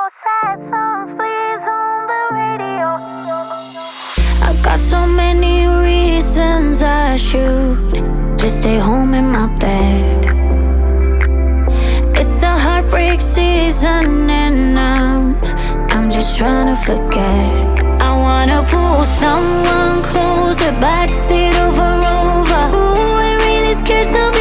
sad songs, please, on the radio. I got so many reasons I should just stay home in my bed. It's a heartbreak season and I'm just trying to forget. I wanna pull someone closer, backseat of a Rover. Ooh, I'm really scared to